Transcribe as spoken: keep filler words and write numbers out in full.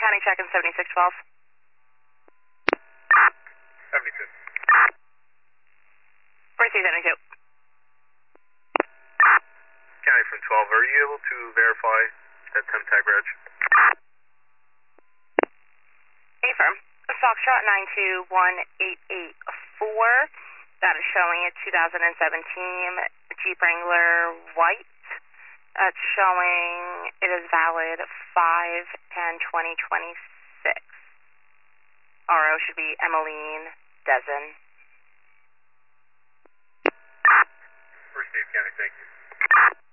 County check in seventy-six twelve. seventy-two. Mercy seventy-two. County from twelve, are you able to verify that temp tag reg? Affirm. Foxtrot nine two one eight eight four. That is showing a two thousand seventeen Jeep Wrangler white. That's showing it is valid five ten twenty twenty-six. R O should be Emmeline Dezen. Received, County, thank you.